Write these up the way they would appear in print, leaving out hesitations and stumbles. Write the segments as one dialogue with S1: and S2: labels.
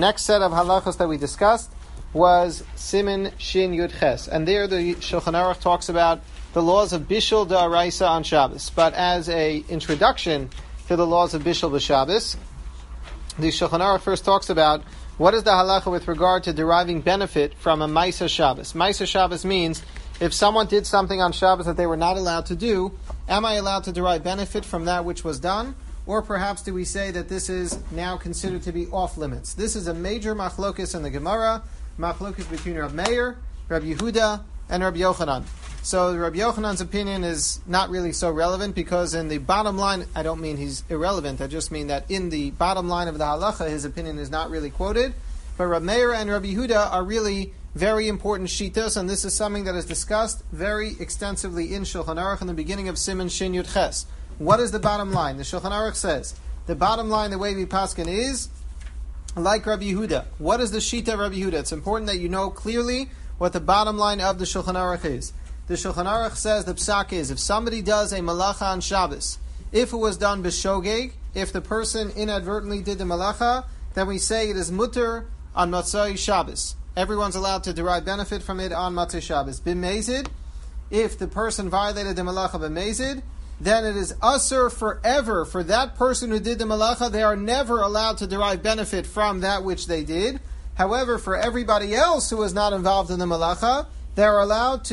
S1: Next set of halachos that we discussed was Siman Shin Yud Ches, and there the Shulchan Aruch talks about the laws of Bishul Da'araisa on Shabbos. But as a introduction to the laws of Bishul b'Shabbos, the Shulchan Aruch first talks about what is the halacha with regard to deriving benefit from a Maisa Shabbos. Maisa Shabbos means if someone did something on Shabbos that they were not allowed to do, am I allowed to derive benefit from that which was done? Or perhaps do we say that this is now considered to be off limits? This is a major machlokis in the Gemara, machlokis between Rab Meir, Rab Yehuda, and Rab Yochanan. So Rab Yochanan's opinion is not really so relevant because in the bottom line, I don't mean he's irrelevant, I just mean that in the bottom line of the halacha, his opinion is not really quoted. But Rab Meir and Rab Yehuda are really very important shitas, and this is something that is discussed very extensively in Shulchan Aruch in the beginning of Siman Shin Yud Ches. What is the bottom line? The Shulchan Aruch says, the bottom line, the way we paskin is, like Rabbi Yehuda. What is the shita of Rabbi Yehuda? It's important that you know clearly what the bottom line of the Shulchan Aruch is. The Shulchan Aruch says the psak is, if somebody does a malacha on Shabbos, if it was done b'shogeg, if the person inadvertently did the malacha, then we say it is mutter on Matzai Shabbos. Everyone's allowed to derive benefit from it on Matzai Shabbos. B'mezid, if the person violated the malacha b'mezid, then it is usher forever for that person who did the malacha. They are never allowed to derive benefit from that which they did. However, for everybody else who was not involved in the malacha, they are allowed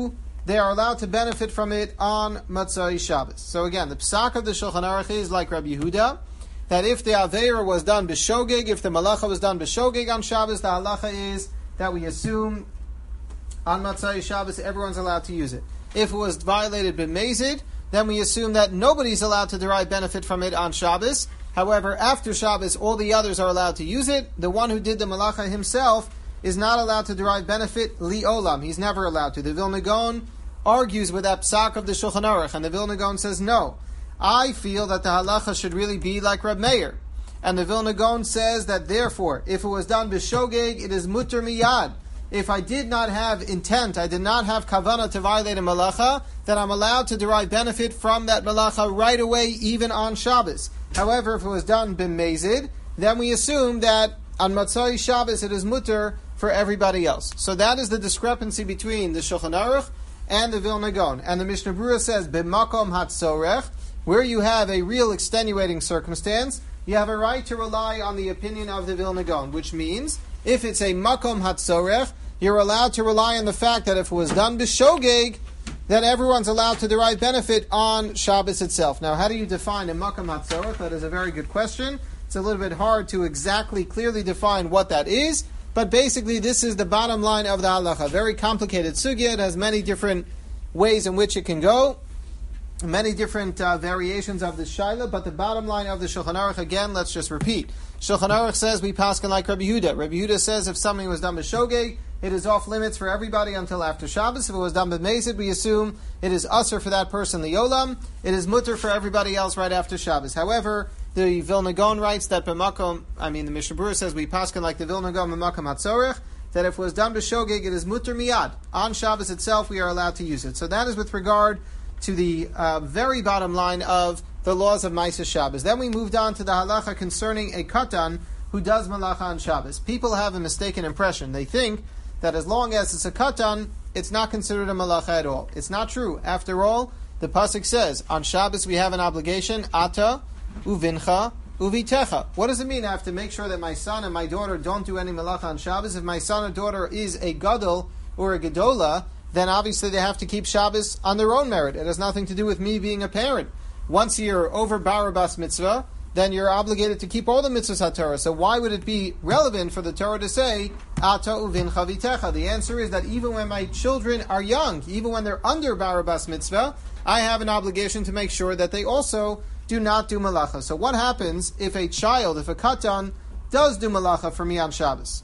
S1: to benefit from it on Matzai Shabbos. So again, the psak of the Shulchan Aruch is like Rabbi Yehuda, that if the aveira was done b'shogeg, if the malacha was done b'shogeg on Shabbos, the halacha is that we assume on Matzai Shabbos everyone's allowed to use it. If it was violated b'mezid, then we assume that nobody's allowed to derive benefit from it on Shabbos. However, after Shabbos, all the others are allowed to use it. The one who did the malacha himself is not allowed to derive benefit li olam. He's never allowed to. The Vilna Gaon argues with that psak of the Shulchan Aruch, and the Vilna Gaon says, no, I feel that the halacha should really be like Rab Meir. And the Vilna Gaon says that therefore, if it was done b'shogeg, it is mutter miyad. If I did not have intent, I did not have kavanah to violate a malacha, then I'm allowed to derive benefit from that malacha right away, even on Shabbos. However, if it was done b'mezid, then we assume that on Matzai Shabbos it is mutter for everybody else. So that is the discrepancy between the Shulchan Aruch and the Vilna Gaon. And the Mishnah Berurah says, b'makom hatzorech, where you have a real extenuating circumstance, you have a right to rely on the opinion of the Vilna Gaon, which means if it's a makom hatzorech, you're allowed to rely on the fact that if it was done b'shogeg, then everyone's allowed to derive benefit on Shabbos itself. Now, how do you define a makom hatzorech? That is a very good question. It's a little bit hard to exactly, clearly define what that is, but basically this is the bottom line of the halacha. Very complicated sugya. It has many different ways in which it can go, many different variations of the shaila, but the bottom line of the Shulchan Aruch, again, let's just repeat. Shulchan Aruch says we paskin like Rabbi Yehuda. Rabbi Yehuda says if something was done b'shogeg, it is off limits for everybody until after Shabbos. If it was done b'mezid, we assume it is usher for that person the olam. It is mutter for everybody else right after Shabbos. However, the Vilna Gaon writes that the Mishnah Berurah says we paskin like the Vilna Gaon b'makom hatzorech, that if it was done b'shogeg, it is mutter miyad. On Shabbos itself, we are allowed to use it. So that is with regard to the very bottom line of the laws of Maisa Shabbos. Then we moved on to the halacha concerning a katan who does malacha on Shabbos. People have a mistaken impression. They think that as long as it's a katan, it's not considered a malacha at all. It's not true. After all, the pasuk says, on Shabbos we have an obligation, ata, uvincha, uvitecha. What does it mean? I have to make sure that my son and my daughter don't do any malacha on Shabbos. If my son or daughter is a gadol or a gedola, then obviously they have to keep Shabbos on their own merit. It has nothing to do with me being a parent. Once you're over Barabas mitzvah, then you're obligated to keep all the mitzvahs HaTorah. So why would it be relevant for the Torah to say, Ata uvin chavitecha? The answer is that even when my children are young, even when they're under Barabas mitzvah, I have an obligation to make sure that they also do not do malacha. So what happens if a child, if a katan, does do malacha for me on Shabbos?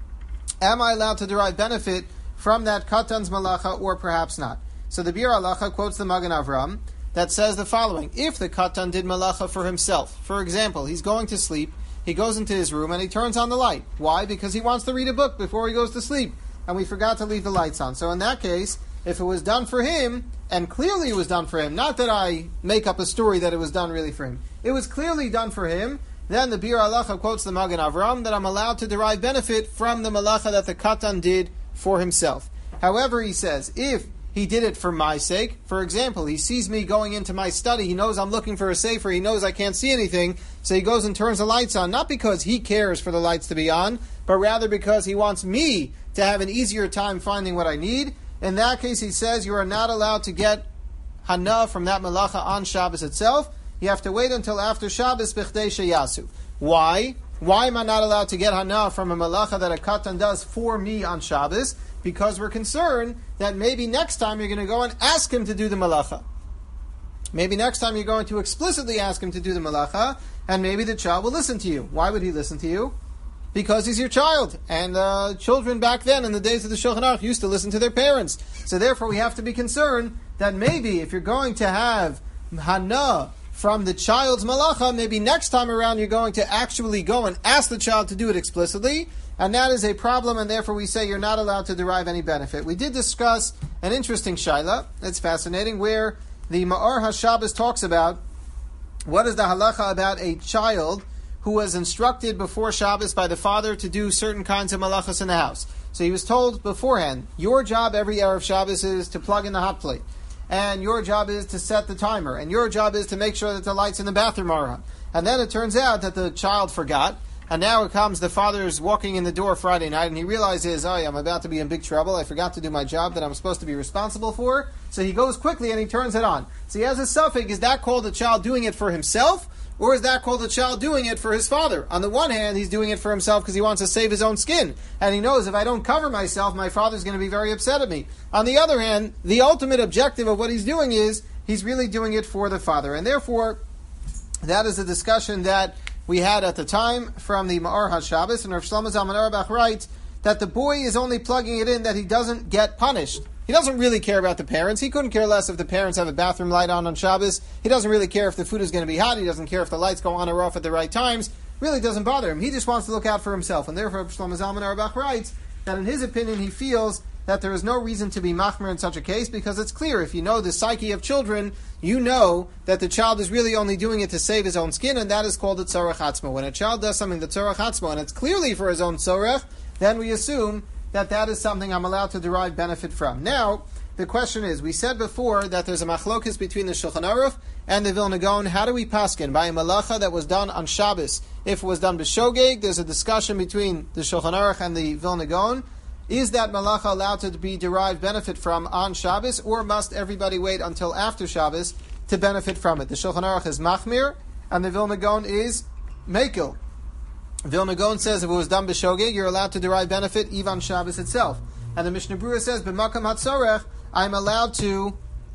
S1: Am I allowed to derive benefit from that katan's malacha, or perhaps not? So the Bir Halacha quotes the Magen Avram that says the following: if the katan did malacha for himself, for example, he's going to sleep, he goes into his room and he turns on the light. Why? Because he wants to read a book before he goes to sleep, and we forgot to leave the lights on. So in that case, if it was done for him, and clearly it was done for him, not that I make up a story that it was done really for him, it was clearly done for him, then the Bir Halacha quotes the Magen Avram that I'm allowed to derive benefit from the malacha that the Katan did for himself. However, he says, if he did it for my sake, for example, he sees me going into my study, he knows I'm looking for a sefer, he knows I can't see anything, so he goes and turns the lights on, not because he cares for the lights to be on, but rather because he wants me to have an easier time finding what I need. In that case, he says, you are not allowed to get hana from that malacha on Shabbos itself. You have to wait until after Shabbos b'chdei sheyasu. Why? Why am I not allowed to get hana from a malacha that a katan does for me on Shabbos? Because we're concerned that maybe next time you're going to go and ask him to do the malacha. Maybe next time you're going to explicitly ask him to do the malacha, and maybe the child will listen to you. Why would he listen to you? Because he's your child. And children back then, in the days of the Shulchan Aruch, used to listen to their parents. So therefore we have to be concerned that maybe if you're going to have hana from the child's malacha, maybe next time around you're going to actually go and ask the child to do it explicitly, and that is a problem, and therefore we say you're not allowed to derive any benefit. We did discuss an interesting shaila, it's fascinating, where the Ma'or HaShabbos talks about what is the halacha about a child who was instructed before Shabbos by the father to do certain kinds of malachas in the house. So he was told beforehand, your job every Erev Shabbos is to plug in the hot plate. And your job is to set the timer. And your job is to make sure that the lights in the bathroom are on. And then it turns out that the child forgot. And now it comes, the father's walking in the door Friday night, and he realizes, I'm about to be in big trouble. I forgot to do my job that I'm supposed to be responsible for. So he goes quickly and he turns it on. So he has a suffix, is that called a child doing it for himself? Or is that called a child doing it for his father? On the one hand, he's doing it for himself because he wants to save his own skin. And he knows if I don't cover myself, my father's going to be very upset at me. On the other hand, the ultimate objective of what he's doing is, he's really doing it for the father. And therefore, that is a discussion that we had at the time from the Ma'or HaShabbos. And Rav Shlomo Zalman Auerbach writes that the boy is only plugging it in that he doesn't get punished. He doesn't really care about the parents. He couldn't care less if the parents have a bathroom light on Shabbos. He doesn't really care if the food is going to be hot. He doesn't care if the lights go on or off at the right times. Really doesn't bother him. He just wants to look out for himself. And therefore, Shlomo Zalman Auerbach writes that in his opinion, he feels that there is no reason to be machmer in such a case because it's clear. If you know the psyche of children, you know that the child is really only doing it to save his own skin, and that is called a tzorach atzmo. When a child does something, the tzorach atzmo, and it's clearly for his own tzorach, then we assume that that is something I'm allowed to derive benefit from. Now, the question is, we said before that there's a machlokes between the Shulchan Aruch and the Vilna Gaon. How do we paskin? By a malacha that was done on Shabbos. If it was done b'shogeg, there's a discussion between the Shulchan Aruch and the Vilna Gaon. Is that malacha allowed to be derived benefit from on Shabbos, or must everybody wait until after Shabbos to benefit from it? The Shulchan Aruch is machmir, and the Vilna Gaon is mekel. Vilna Gaon says if it was done b'shogeg, you're allowed to derive benefit even on Shabbos itself. And the Mishnah Berurah says b'makam hatzorech, I'm allowed to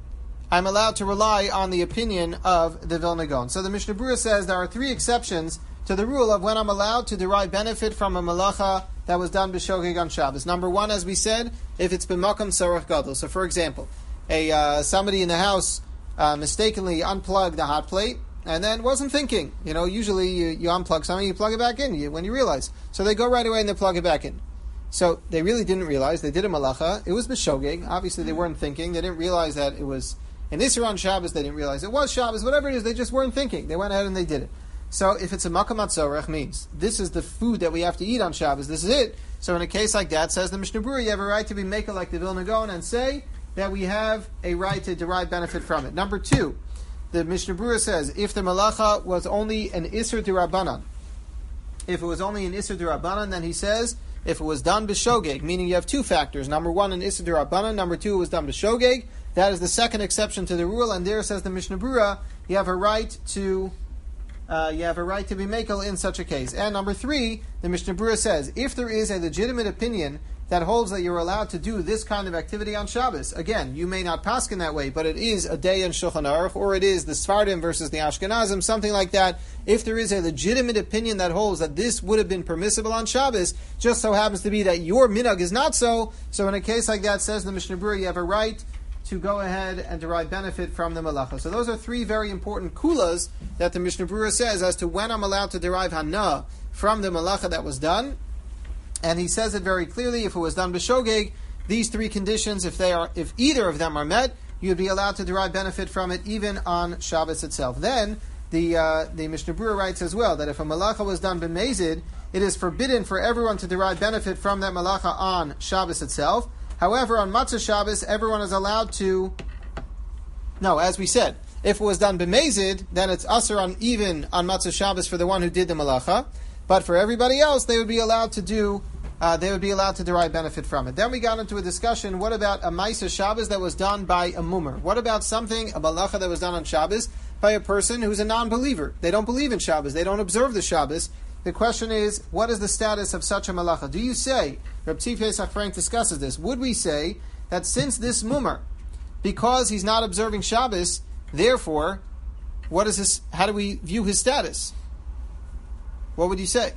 S1: rely on the opinion of the Vilna Gaon. So the Mishnah Berurah says there are three exceptions to the rule of when I'm allowed to derive benefit from a malacha that was done b'shogeg on Shabbos. Number one, as we said, if it's b'makam tzorech gadol. So for example, somebody in the house mistakenly unplugged the hot plate and then wasn't thinking. Usually you unplug something, you plug it back in when you realize. So they go right away and they plug it back in. So they really didn't realize. They did a malacha. It was b'shogeg. Obviously they weren't thinking. They didn't realize that it was an Isser on Shabbos. They didn't realize it was Shabbos. Whatever it is, they just weren't thinking. They went ahead and they did it. So if it's a makam hatzorech, means this is the food that we have to eat on Shabbos. This is it. So in a case like that, says the Mishnah Berurah, you have a right to be maker like the Vilna Gaon and say that we have a right to derive benefit from it. Number two, the Mishnah Berurah says if the malacha was only an Isser d'Rabbanan, if it was only an Isser d'Rabbanan, then he says if it was done b'shogeg, meaning you have two factors. Number one, an Isser d'Rabbanan. Number two, it was done b'shogeg. That is the second exception to the rule. And there, says the Mishnah Berurah, you have a right to be mekel in such a case. And number three, the Mishnah Berurah says if there is a legitimate opinion that holds that you're allowed to do this kind of activity on Shabbos, again, you may not paskin that way, but it is a day in Shulchan Aruch, or it is the Sfardim versus the Ashkenazim, something like that. If there is a legitimate opinion that holds that this would have been permissible on Shabbos, just so happens to be that your minhag is not so in a case like that, says the Mishnah Berurah, you have a right to go ahead and derive benefit from the malacha. So those are three very important kulas that the Mishnah Berurah says as to when I'm allowed to derive hana from the malacha that was done. And he says it very clearly, if it was done b'shogeg, these three conditions, if either of them are met, you'd be allowed to derive benefit from it even on Shabbos itself. Then, the Mishnah Berurah writes as well that if a malacha was done b'mezid, it is forbidden for everyone to derive benefit from that malacha on Shabbos itself. However, on Matzah Shabbos, everyone is allowed to. No, as we said, if it was done b'mezid, then it's usher on even on Matzah Shabbos for the one who did the malacha. But for everybody else, they would be allowed to do. They would be allowed to derive benefit from it. Then we got into a discussion, what about a Maisa Shabbos that was done by a Mummer? What about something, a Malacha that was done on Shabbos by a person who's a non-believer? They don't believe in Shabbos. They don't observe the Shabbos. The question is, what is the status of such a Malacha? Do you say, Reb Tzvi Pesach Frank discusses this, would we say that since this Mummer, because he's not observing Shabbos, therefore, what is his? How do we view his status? What would you say?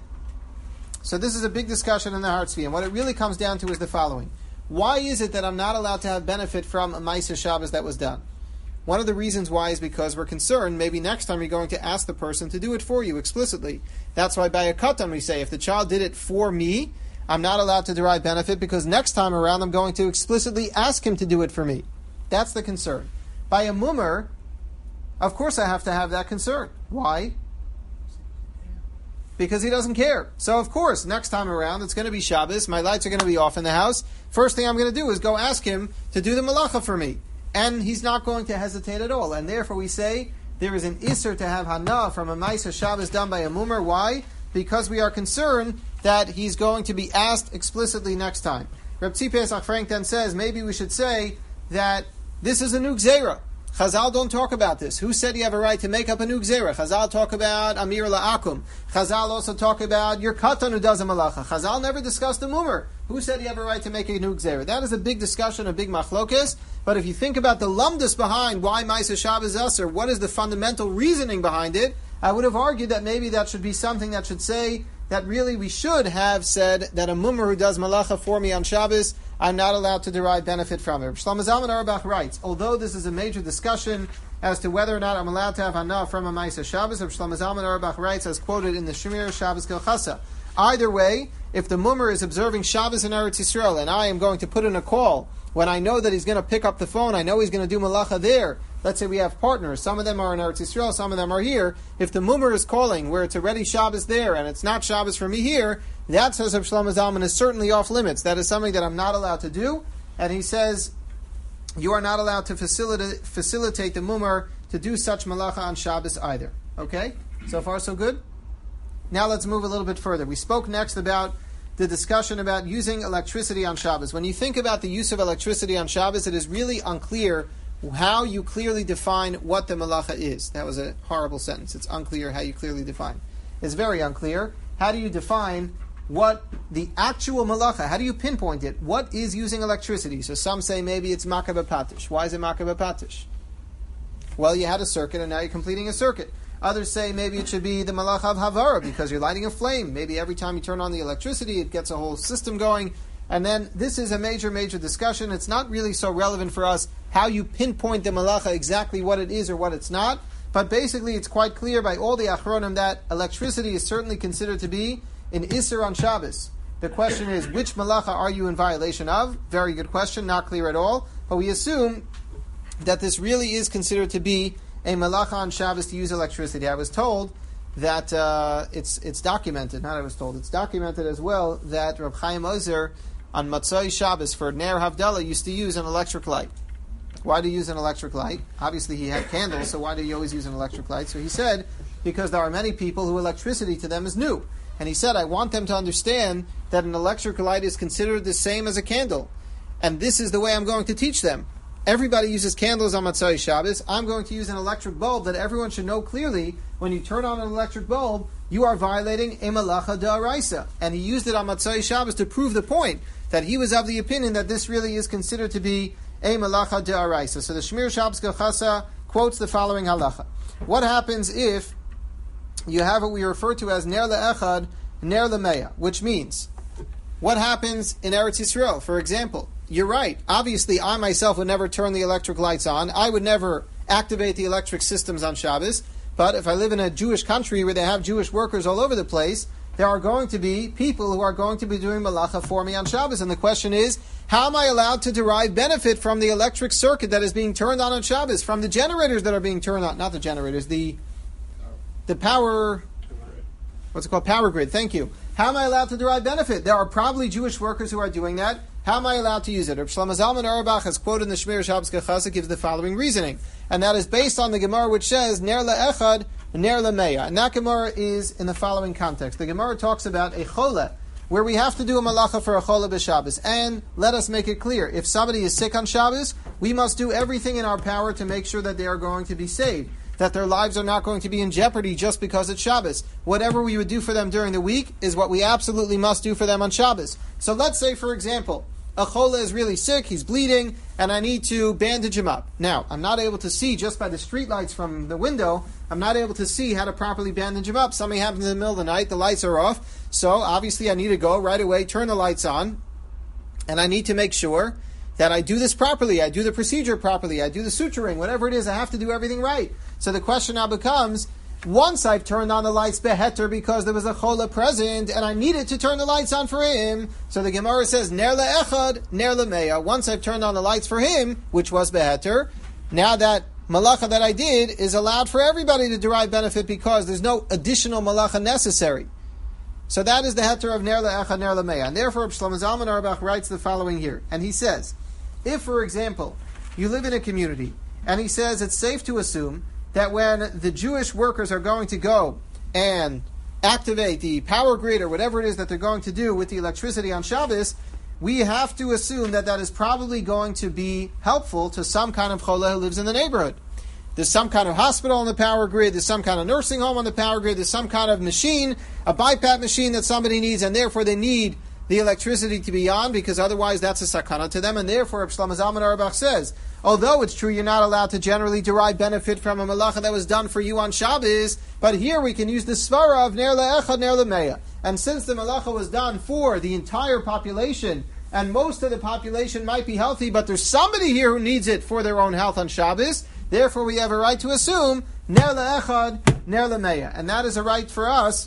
S1: So this is a big discussion in the Har Tzvi, and what it really comes down to is the following. Why is it that I'm not allowed to have benefit from a Maisa Shabbos that was done? One of the reasons why is because we're concerned maybe next time you're going to ask the person to do it for you explicitly. That's why by a katan we say, if the child did it for me, I'm not allowed to derive benefit because next time around I'm going to explicitly ask him to do it for me. That's the concern. By a mummer, of course I have to have that concern. Why? Because he doesn't care. So of course, next time around, it's going to be Shabbos, my lights are going to be off in the house. First thing I'm going to do is go ask him to do the malacha for me. And he's not going to hesitate at all. And therefore we say, there is an isser to have hana from a Maisa Shabbos done by a mummer. Why? Because we are concerned that he's going to be asked explicitly next time. Reb Tzvi Pesach Frank then says, maybe we should say that this is a new gzeira. Chazal don't talk about this. Who said you have a right to make up a new gzeira? Chazal talk about Amir La'akum. Chazal also talk about your katan who does a malacha. Chazal never discussed the mummer. Who said you have a right to make a new gzeira? That is a big discussion, a big machlokes. But if you think about the lumdus behind why Maisa Shabbos Aser, what is the fundamental reasoning behind it, I would have argued that maybe that should be something that should say that really we should have said that a mummer who does malacha for me on Shabbos, I'm not allowed to derive benefit from it. Shlomo Zalman Auerbach writes, although this is a major discussion as to whether or not I'm allowed to have hana from a Maisa Shabbos, Shlomo Zalman Auerbach writes, as quoted in the Shemir Shabbos Kilchasa, either way, if the mummer is observing Shabbos in Eretz Yisrael and I am going to put in a call when I know that he's going to pick up the phone, I know he's going to do malacha there. Let's say we have partners. Some of them are in Eretz Yisrael, some of them are here. If the mummer is calling where it's already Shabbos there and it's not Shabbos for me here, that, says Reb Shlomo Zalman, is certainly off limits. That is something that I'm not allowed to do. And he says, you are not allowed to facilitate the mummer to do such malacha on Shabbos either. Okay? So far so good? Now let's move a little bit further. We spoke next about the discussion about using electricity on Shabbos. When you think about the use of electricity on Shabbos, it is really unclear how you clearly define what the malacha is. That was a horrible sentence. It's unclear how you clearly define. It's very unclear. How do you define what the actual malacha, how do you pinpoint it? What is using electricity? So some say maybe it's makah b'patish. Why is it makah b'patish? Well, you had a circuit and now you're completing a circuit. Others say maybe it should be the malacha of havara because you're lighting a flame. Maybe every time you turn on the electricity, it gets a whole system going. And then this is a major, major discussion. It's not really so relevant for us how you pinpoint the malacha, exactly what it is or what it's not. But basically, it's quite clear by all the achronim that electricity is certainly considered to be an isser on Shabbos. The question is, which malacha are you in violation of? Very good question, not clear at all. But we assume that this really is considered to be a malacha on Shabbos to use electricity. I was told that it's documented, not I was told, it's documented as well that Reb Chaim Ozer on Matzai Shabbos for Ner Havdalah used to use an electric light. Why do you use an electric light? Obviously he had candles, so why do you always use an electric light? So he said, because there are many people who electricity to them is new. And he said, I want them to understand that an electric light is considered the same as a candle. And this is the way I'm going to teach them. Everybody uses candles on Matzai Shabbos. I'm going to use an electric bulb that everyone should know clearly. When you turn on an electric bulb, you are violating a malacha da'araisa. And he used it on Matzai Shabbos to prove the point that he was of the opinion that this really is considered to be a malacha da'araisa. So the Shmir Shabbos Kilchasa quotes the following halacha. What happens if you have what we refer to as ner le'echad, ner le'meya, which means, what happens in Eretz Yisrael? For example, you're right. Obviously, I myself would never turn the electric lights on. I would never activate the electric systems on Shabbos. But if I live in a Jewish country where they have Jewish workers all over the place, there are going to be people who are going to be doing malacha for me on Shabbos. And the question is, how am I allowed to derive benefit from the electric circuit that is being turned on Shabbos, from the generators that are being turned on? Not the generators, the the power, what's it called? Power grid. Thank you. How am I allowed to derive benefit? There are probably Jewish workers who are doing that. How am I allowed to use it? Reb Shlomo Zalman Auerbach, as quoted in the Shmir Shabbos Kechasa, gives the following reasoning. And that is based on the Gemara which says, Ner le'echad, ner le'meya. And that Gemara is in the following context. The Gemara talks about a chola, where we have to do a malacha for a chola b'Shabbos. And let us make it clear, if somebody is sick on Shabbos, we must do everything in our power to make sure that they are going to be saved, that their lives are not going to be in jeopardy just because it's Shabbos. Whatever we would do for them during the week is what we absolutely must do for them on Shabbos. So let's say, for example, a chola is really sick, he's bleeding, and I need to bandage him up. Now, I'm not able to see just by the street lights from the window, I'm not able to see how to properly bandage him up. Something happens in the middle of the night, the lights are off, so obviously I need to go right away, turn the lights on, and I need to make sure that I do this properly, I do the procedure properly, I do the suturing, whatever it is, I have to do everything right. So the question now becomes, once I've turned on the lights beheter because there was a chola present and I needed to turn the lights on for him, so the Gemara says, ner le'echad, ner le'meya. Once I've turned on the lights for him, which was beheter, now that malacha that I did is allowed for everybody to derive benefit because there's no additional malacha necessary. So that is the heter of ner le'echad, ner le'meya. And therefore, Shlomo Zalman Auerbach writes the following here. And he says, if, for example, you live in a community, and he says it's safe to assume that when the Jewish workers are going to go and activate the power grid or whatever it is that they're going to do with the electricity on Shabbos, we have to assume that that is probably going to be helpful to some kind of chola who lives in the neighborhood. There's some kind of hospital on the power grid, there's some kind of nursing home on the power grid, there's some kind of machine, a BiPAP machine that somebody needs, and therefore they need the electricity to be on, because otherwise that's a sakana to them, and therefore Shlomo Zalman Auerbach says, although it's true you're not allowed to generally derive benefit from a malacha that was done for you on Shabbos, but here we can use the svara of ner le'echad, ner le'meya. And since the malacha was done for the entire population, and most of the population might be healthy, but there's somebody here who needs it for their own health on Shabbos, therefore we have a right to assume ner le'echad, ner le'meya. And that is a right for us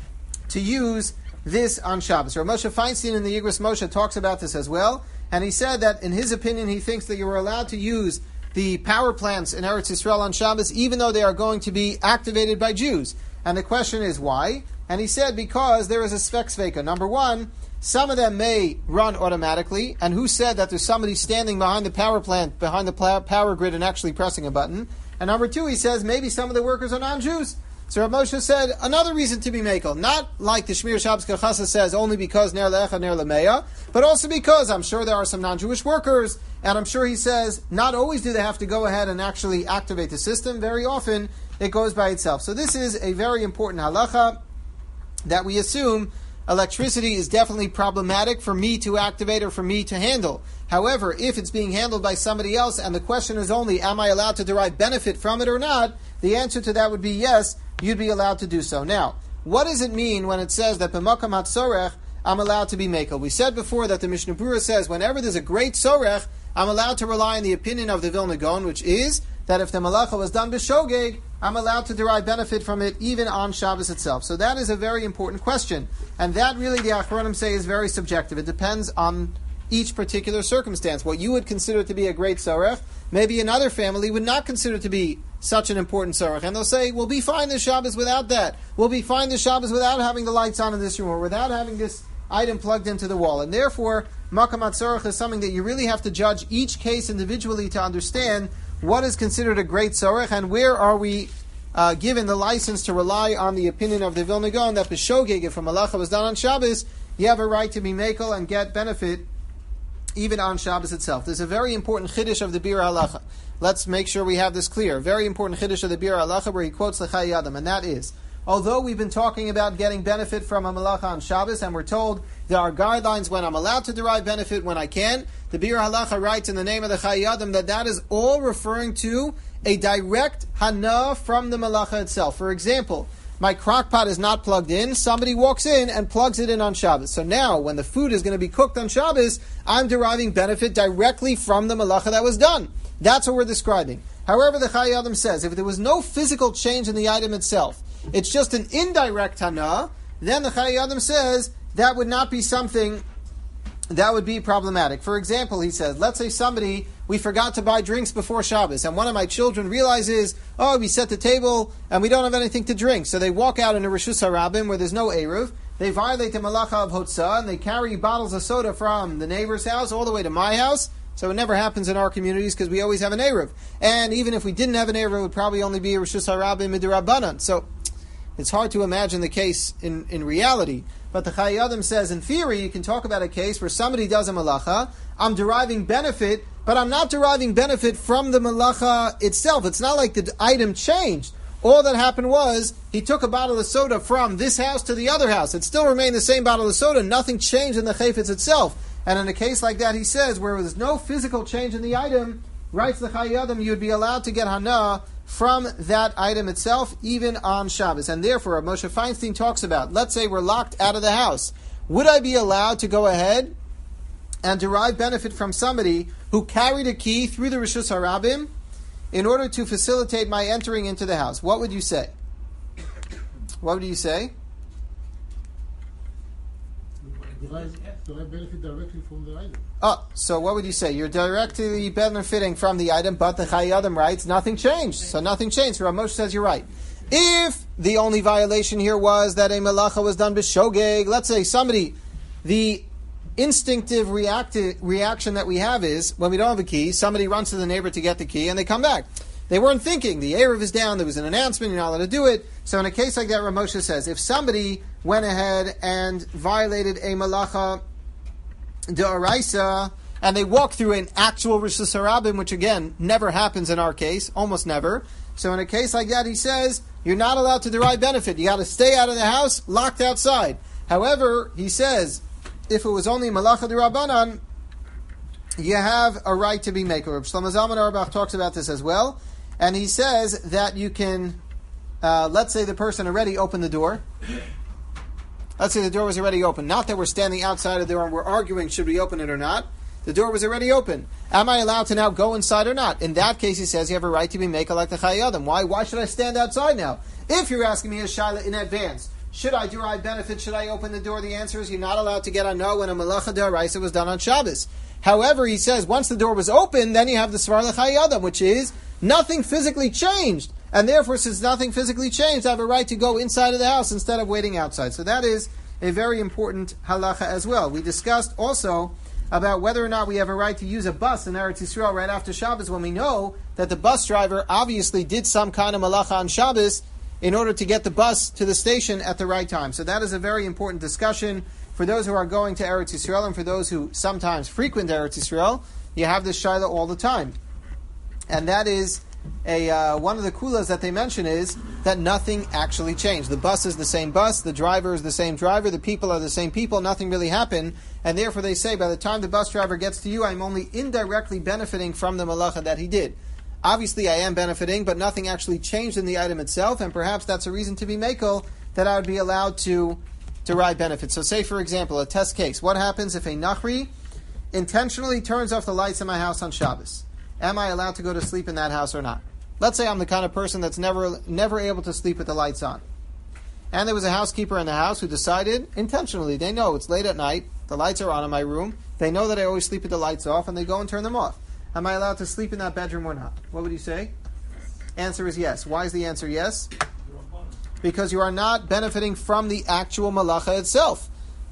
S1: to use this on Shabbos. Rav Moshe Feinstein in the Yigros Moshe talks about this as well, and he said that in his opinion he thinks that you are allowed to use the power plants in Eretz Yisrael on Shabbos even though they are going to be activated by Jews. And the question is why? And he said because there is a svek sveka. Number one, some of them may run automatically, and who said that there's somebody standing behind the power plant, behind the power grid and actually pressing a button? And number two, he says maybe some of the workers are non-Jews. So Rav Moshe said another reason to be mekel, not like the Shmir Shabbos Kechasa says only because ner le'echad, ner le'meya, but also because I'm sure there are some non-Jewish workers, and I'm sure he says not always do they have to go ahead and actually activate the system. Very often it goes by itself. So this is a very important halacha that we assume electricity is definitely problematic for me to activate or for me to handle. However, if it's being handled by somebody else and the question is only am I allowed to derive benefit from it or not, the answer to that would be yes, you'd be allowed to do so. Now, what does it mean when it says that b'makam hatzorech I'm allowed to be mekel? We said before that the Mishnah Berurah says whenever there's a great sorech, I'm allowed to rely on the opinion of the Vilna Gaon, which is that if the malacha was done b'shogeg, I'm allowed to derive benefit from it even on Shabbos itself. So that is a very important question. And that really, the Achronim say, is very subjective. It depends on each particular circumstance. What you would consider to be a great sorech, maybe another family would not consider to be such an important sorech. And they'll say, we'll be fine this Shabbos without that. We'll be fine this Shabbos without having the lights on in this room or without having this item plugged into the wall. And therefore, makam hatzorech is something that you really have to judge each case individually to understand what is considered a great sorech and where are we given the license to rely on the opinion of the Vilna Gaon that b'shogeg, if a malacha was done on Shabbos, you have a right to be mekel and get benefit even on Shabbos itself. There's a very important chiddush of the Bir Halacha. Let's make sure we have this clear. Very important chiddush of the Bir Halacha where he quotes the Chayei Adam, and that is, although we've been talking about getting benefit from a malacha on Shabbos, and we're told there are guidelines when I'm allowed to derive benefit, when I can, the Bir Halacha writes in the name of the Chayei Adam that that is all referring to a direct hana from the malacha itself. For example, my crock pot is not plugged in, somebody walks in and plugs it in on Shabbos. So now, when the food is going to be cooked on Shabbos, I'm deriving benefit directly from the malacha that was done. That's what we're describing. However, the Chayei Adam says, if there was no physical change in the item itself, it's just an indirect hana, then the Chayei Adam says, that would not be something that would be problematic. For example, he says, let's say we forgot to buy drinks before Shabbos, and one of my children realizes, we set the table, and we don't have anything to drink. So they walk out in a Reshus HaRabim where there's no Eruv, they violate the Malacha of Hotzah, and they carry bottles of soda from the neighbor's house all the way to my house. So it never happens in our communities because we always have an Eruv. And even if we didn't have an Eruv, it would probably only be a Reshus HaRabim Midrabanan. So it's hard to imagine the case in reality. But the Chayei Adam says, in theory, you can talk about a case where somebody does a malacha, I'm deriving benefit, but I'm not deriving benefit from the malacha itself. It's not like the item changed. All that happened was, he took a bottle of soda from this house to the other house. It still remained the same bottle of soda. Nothing changed in the chayfetz itself. And in a case like that, he says, where there's no physical change in the item, writes the Chayei Adam, you would be allowed to get hana from that item itself, even on Shabbos. And therefore, Moshe Feinstein talks about, let's say we're locked out of the house. Would I be allowed to go ahead and derive benefit from somebody who carried a key through the Reshus HaRabim in order to facilitate my entering into the house? What would you say? What would you say?
S2: Derive benefit directly from the item.
S1: So what would you say? You're directly benefiting from the item, but the Chayei Adam writes, nothing changed. So nothing changed. So Rav Moshe says you're right. If the only violation here was that a malacha was done b'shogeg, let's say the instinctive reaction that we have is, when we don't have a key, somebody runs to the neighbor to get the key, and they come back. They weren't thinking. The Eruv is down. There was an announcement. You're not allowed to do it. So in a case like that, Rav Moshe says, if somebody went ahead and violated a malacha d'oraisa, and they walk through an actual Reshus HaRabim, which again never happens in our case, almost never. So in a case like that, he says you're not allowed to derive benefit. You got to stay out of the house, locked outside. However, he says if it was only malacha d'Rabbanan, you have a right to be maker. Reb Shlomo Zalman Auerbach talks about this as well, and he says that you can. Let's say the person already opened the door. Let's say the door was already open. Not that we're standing outside of the door and we're arguing should we open it or not. The door was already open. Am I allowed to now go inside or not? In that case, he says you have a right to be maker like the Chayei Adam. Why? Why should I stand outside now? If you're asking me a shaila in advance, should I derive benefit? Should I open the door? The answer is you're not allowed to get on no when a malacha d'oraisa was done on Shabbos. However, he says once the door was open, then you have the svar l'Chayei Adam, which is nothing physically changed. And therefore, since nothing physically changed, I have a right to go inside of the house instead of waiting outside. So that is a very important halacha as well. We discussed also about whether or not we have a right to use a bus in Eretz Yisrael right after Shabbos when we know that the bus driver obviously did some kind of malacha on Shabbos in order to get the bus to the station at the right time. So that is a very important discussion for those who are going to Eretz Yisrael and for those who sometimes frequent Eretz Yisrael. You have this shaila all the time. And that is one of the kulas that they mention is that nothing actually changed. The bus is the same bus, the driver is the same driver, the people are the same people, nothing really happened, and therefore they say by the time the bus driver gets to you, I'm only indirectly benefiting from the malacha that he did. Obviously I am benefiting, but nothing actually changed in the item itself, and perhaps that's a reason to be makel that I would be allowed to derive benefit. So say for example, a test case. What happens if a nachri intentionally turns off the lights in my house on Shabbos? Am I allowed to go to sleep in that house or not? Let's say I'm the kind of person that's never able to sleep with the lights on. And there was a housekeeper in the house who decided, intentionally, they know it's late at night, the lights are on in my room, they know that I always sleep with the lights off, and they go and turn them off. Am I allowed to sleep in that bedroom or not? What would you say? Answer is yes. Why is the answer yes? Because you are not benefiting from the actual malacha itself.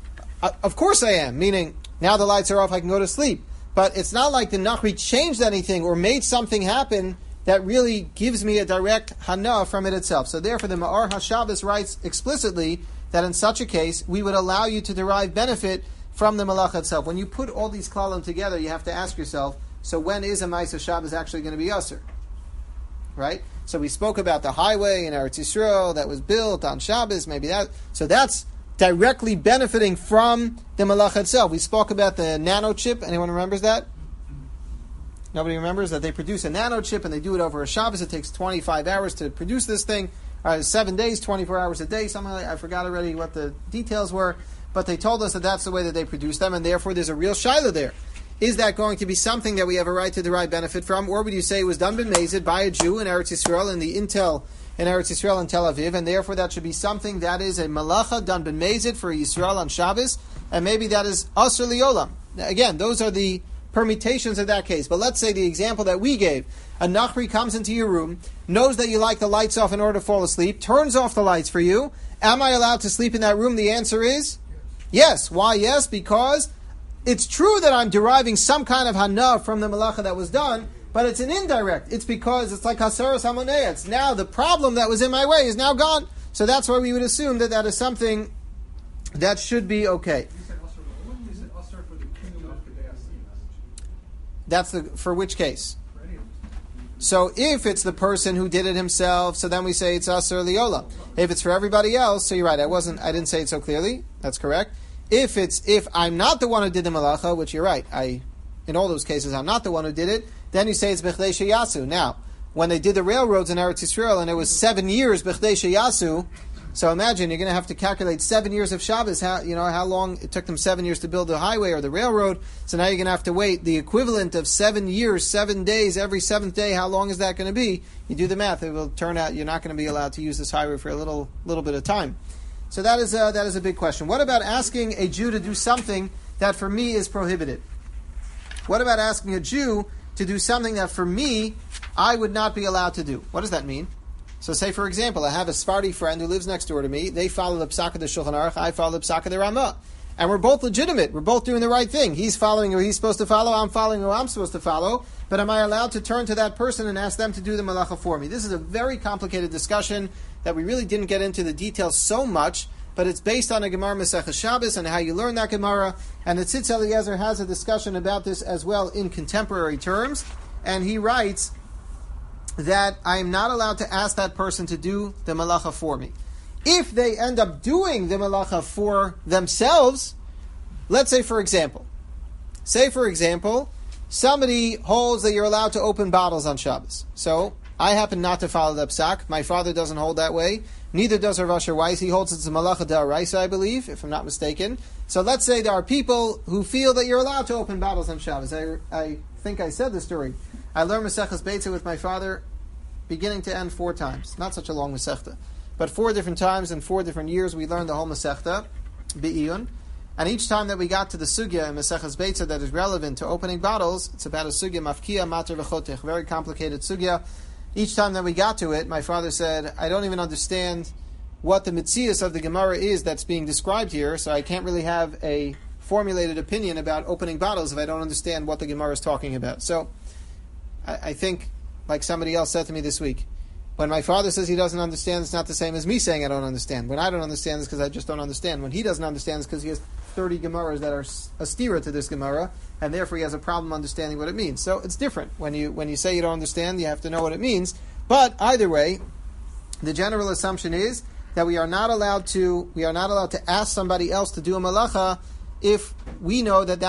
S1: Of course I am, meaning now the lights are off, I can go to sleep. But it's not like the Nachri changed anything or made something happen that really gives me a direct hana from it itself. So therefore the Ma'or HaShabbos writes explicitly that in such a case, we would allow you to derive benefit from the malacha itself. When you put all these klalim together, you have to ask yourself, so when is a Ma'aseh Shabbos actually going to be usher? Right? So we spoke about the highway in Eretz Yisrael that was built on Shabbos, maybe that. So that's directly benefiting from the malacha itself. We spoke about the nano chip. Anyone remembers that? Nobody remembers that they produce a nano chip and they do it over a Shabbos. It takes 25 hours to produce this thing. 7 days, 24 hours a day. Something like, I forgot already what the details were. But they told us that that's the way that they produce them, and therefore there's a real shaila there. Is that going to be something that we have a right to derive benefit from? Or would you say it was done b'mezid by a Jew in Eretz Yisrael in the Intel in Eretz Yisrael and Tel Aviv, and therefore that should be something that is a malacha done b'mezid for Yisrael on Shabbos, and maybe that is asur liolam. Now, again, those are the permutations of that case. But let's say the example that we gave. A Nachri comes into your room, knows that you like the lights off in order to fall asleep, turns off the lights for you. Am I allowed to sleep in that room? The answer is yes. Why yes? Because it's true that I'm deriving some kind of hana from the malacha that was done, but it's an indirect. It's because it's like hasaras hamonea. It's now the problem that was in my way is now gone. So that's why we would assume that that is something that should be okay. That's for which case? So if it's the person who did it himself, so then we say it's asur liola. If it's for everybody else, so you're right. I didn't say it so clearly. That's correct. If I'm not the one who did the malacha, which you're right, in all those cases I'm not the one who did it, then you say it's bechdei sheyasu. Now, when they did the railroads in Eretz Yisrael, and it was 7 years bechdei sheyasu, so imagine you're going to have to calculate 7 years of Shabbos. How long it took them 7 years to build the highway or the railroad. So now you're going to have to wait the equivalent of 7 years, 7 days, every seventh day. How long is that going to be? You do the math. It will turn out you're not going to be allowed to use this highway for a little bit of time. So that is a big question. What about asking a Jew to do something that for me is prohibited? What about asking a Jew to do something that for me I would not be allowed to do? What does that mean? So say, for example, I have a Sephardi friend who lives next door to me. They follow the Psaka of the Shulchan Aruch. I follow the Psaka of the Ramah. And we're both legitimate. We're both doing the right thing. He's following who he's supposed to follow. I'm following who I'm supposed to follow. But am I allowed to turn to that person and ask them to do the malacha for me? This is a very complicated discussion that we really didn't get into the details so much. But it's based on a Gemara Maseches Shabbos and how you learn that Gemara. And the Tzitz Eliezer has a discussion about this as well in contemporary terms. And he writes that I am not allowed to ask that person to do the malacha for me. If they end up doing the malacha for themselves, let's say for example, somebody holds that you're allowed to open bottles on Shabbos. So I happen not to follow the psak. My father doesn't hold that way. Neither does Rav Asher Weiss. He holds it's a malacha d'oraisa, I believe, if I'm not mistaken. So let's say there are people who feel that you're allowed to open bottles on Shabbos. I think I said this story. I learned Maseches Beitzah with my father, beginning to end 4 times. Not such a long Masechta. But 4 different times in 4 different years we learned the whole Masechta, Be'iyun. And each time that we got to the sugya in Maseches Beitzah that is relevant to opening bottles, it's about a sugya, mafkia, mater v'chotech, very complicated sugya. Each time that we got to it, my father said, I don't even understand what the mitzias of the Gemara is that's being described here, so I can't really have a formulated opinion about opening bottles if I don't understand what the Gemara is talking about. So, I think, like somebody else said to me this week, when my father says he doesn't understand, it's not the same as me saying I don't understand. When I don't understand, it's because I just don't understand. When he doesn't understand, it's because he has 30 Gemaras that are a stira to this Gemara, and therefore he has a problem understanding what it means. So it's different. When you say you don't understand, you have to know what it means. But either way, the general assumption is that we are not allowed to ask somebody else to do a malacha if we know that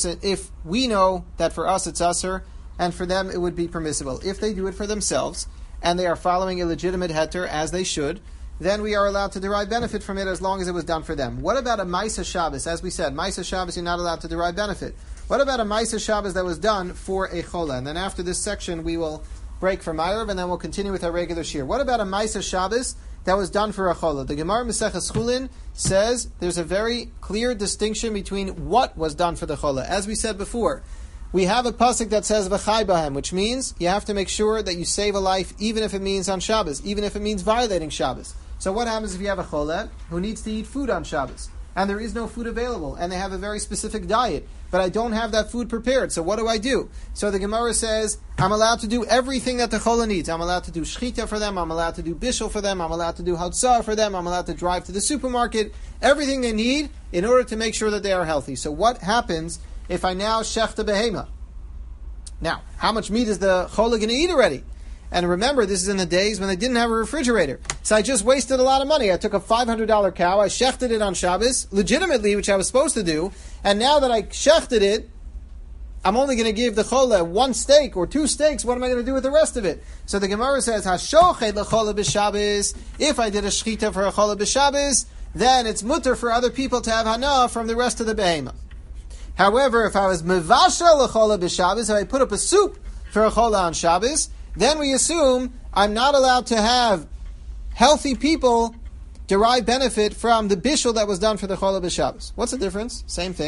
S1: for us it's usher, and for them it would be permissible. If they do it for themselves, and they are following a legitimate heter as they should, then we are allowed to derive benefit from it as long as it was done for them. What about a Maisa Shabbos? As we said, Maisa Shabbos you're not allowed to derive benefit. What about a Maisa Shabbos that was done for a chola? And then after this section we will break for Ma'ariv and then we'll continue with our regular shir. What about a Maisa Shabbos that was done for a chola? The Gemara Maseches Chulin says there's a very clear distinction between what was done for the chola. As we said before, we have a pasuk that says v'chai bahem, which means you have to make sure that you save a life, even if it means on Shabbos, even if it means violating Shabbos. So what happens if you have a cholet who needs to eat food on Shabbos, and there is no food available, and they have a very specific diet, but I don't have that food prepared, so what do I do? So the Gemara says, I'm allowed to do everything that the cholet needs. I'm allowed to do shchita for them, I'm allowed to do bishul for them, I'm allowed to do hatzah for them, I'm allowed to drive to the supermarket, everything they need in order to make sure that they are healthy. So what happens if I now shech the behema? Now, how much meat is the chola going to eat already? And remember, this is in the days when they didn't have a refrigerator. So I just wasted a lot of money. I took a $500 cow, I shechted it on Shabbos, legitimately, which I was supposed to do, and now that I shechted it, I'm only going to give the chola 1 steak or 2 steaks. What am I going to do with the rest of it? So the Gemara says, Hashochet lechola b'Shabbos. If I did a shechita for a chola b'Shabbos, then it's mutter for other people to have hana from the rest of the behema. However, if I was mevasha lechola b'Shabbos, if I put up a soup for a chola on Shabbos, then we assume I'm not allowed to have healthy people derive benefit from the bishul that was done for the chola b'Shabbos. What's the difference? Same thing.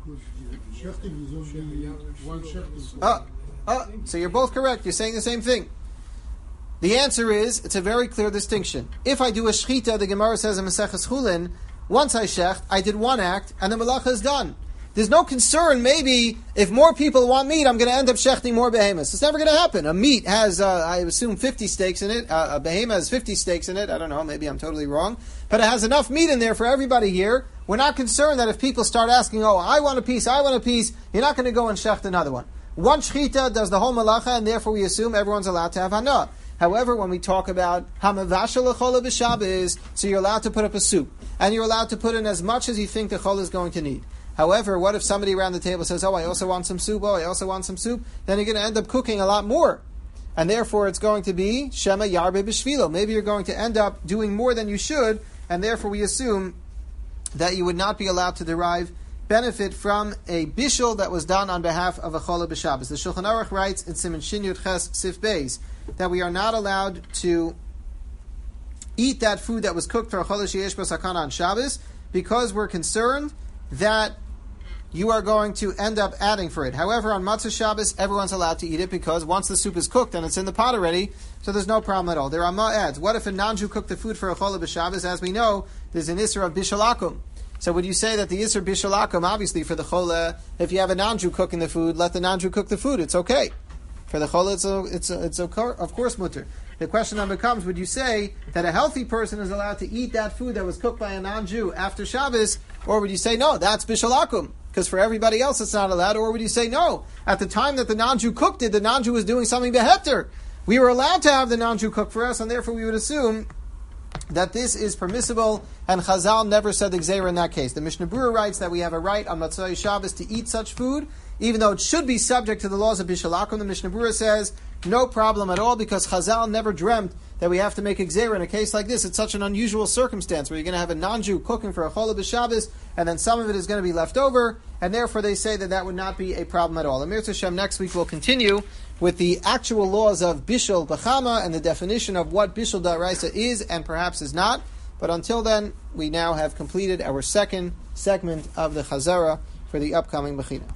S2: Shechting is only one shechting.
S1: So you're both correct. You're saying the same thing. The answer is, it's a very clear distinction. If I do a shechita, the Gemara says in Maseches Chulin, once I shecht, I did one act, and the malacha is done. There's no concern, maybe, if more people want meat, I'm going to end up shechting more behemoths. It's never going to happen. A meat has, I assume, 50 steaks in it. A behemoth has 50 steaks in it. I don't know, maybe I'm totally wrong. But it has enough meat in there for everybody here. We're not concerned that if people start asking, oh, I want a piece, you're not going to go and shecht another one. One shechita does the whole malacha, and therefore we assume everyone's allowed to have hana. However, when we talk about hamavashal lechola b'Shabbos, so you're allowed to put up a soup, and you're allowed to put in as much as you think the chol is going to need. However, what if somebody around the table says, oh, I also want some soup, then you're going to end up cooking a lot more. And therefore it's going to be shema yarbe b'shvilo. Maybe you're going to end up doing more than you should, and therefore we assume that you would not be allowed to derive benefit from a bishul that was done on behalf of a chola b'Shabbos. The Shulchan Aruch writes in Siman Shin Yud Ches Sif Beis that we are not allowed to eat that food that was cooked for a chola sheyesh bo sakana on Shabbos because we're concerned that you are going to end up adding for it. However, on Matzah Shabbos, everyone's allowed to eat it because once the soup is cooked and it's in the pot already, so there's no problem at all. There are ma'ads. What if a non-Jew cooked the food for a chola b'Shabbos? As we know, there's an isser of bishalakum. So would you say that the isser bishalakum, obviously for the chola, if you have a non-Jew cooking the food, let the non-Jew cook the food. It's okay. For the chola, it's of course mutter. The question then becomes, would you say that a healthy person is allowed to eat that food that was cooked by a non-Jew after Shabbos, or would you say, no, that's bishalakum, because for everybody else it's not allowed, or would you say, no, at the time that the non-Jew cooked it, the non-Jew was doing something beheter. We were allowed to have the non-Jew cook for us, and therefore we would assume that this is permissible, and Chazal never said the Gzeira in that case. The Mishnah Berurah writes that we have a right on Matzah Shabbos to eat such food, even though it should be subject to the laws of Bishalakum. The Mishnah Berurah says, no problem at all, because Chazal never dreamt that we have to make a Gzeira in a case like this. It's such an unusual circumstance where you're going to have a non-Jew cooking for a Chola b'Shabbos, and then some of it is going to be left over, and therefore they say that that would not be a problem at all. Amir Tashem, next week we'll continue with the actual laws of Bishul B'chama and the definition of what Bishul Da'araisa is and perhaps is not. But until then, we now have completed our second segment of the Chazara for the upcoming Bechina.